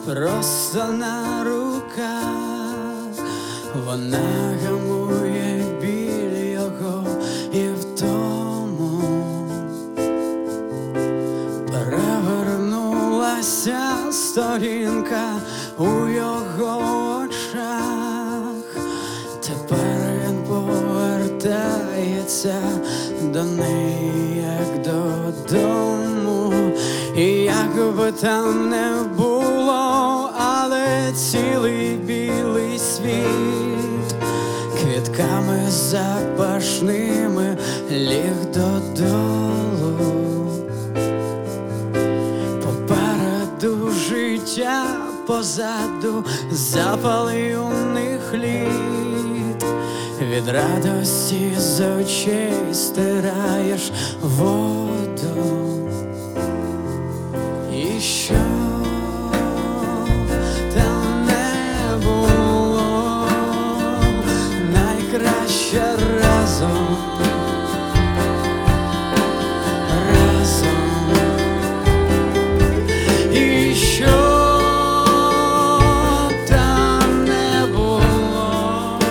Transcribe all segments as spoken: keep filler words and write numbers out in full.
просто на руках, вона гамує біль його і втому. Перевернулася сторінка у його очах, тепер він повертається до неї, як додому. І як би там не було, але цілий білий світ квітками запашними ліг додолу. Попереду життя, позаду запал юних літ. Від радості з очей стираєш воду. І що там не було, найкраще разом, разом. І що там не було,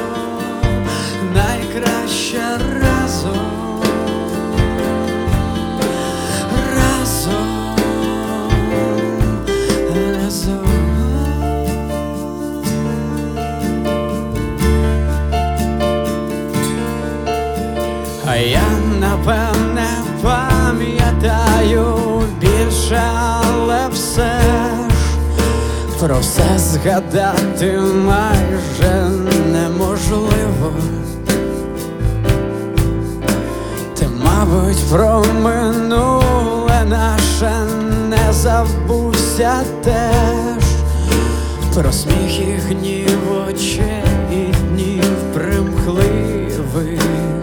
найкраще разом, разом. А я, напевне, пам'ятаю більше, але все ж про все згадати майже неможливо. Ти, мабуть, про минуле наше не забувся теж, про сміх і гнів очей і днів примхливих.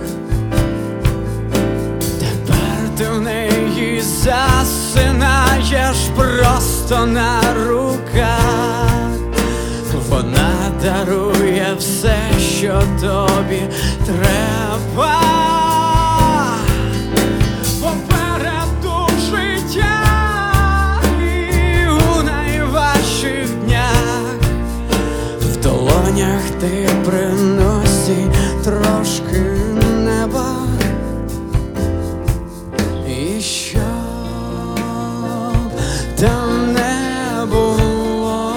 Ти в неї засинаєш просто на руках, вона дарує все, що тобі треба. Попереду життя і у найважчих днях в долонях ти приносиш трошки неба. І що там не було,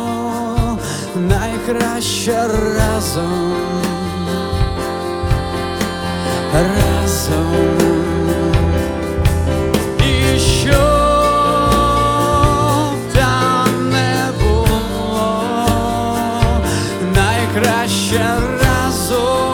найкраще разом, разом. І що там не було, найкраще разом.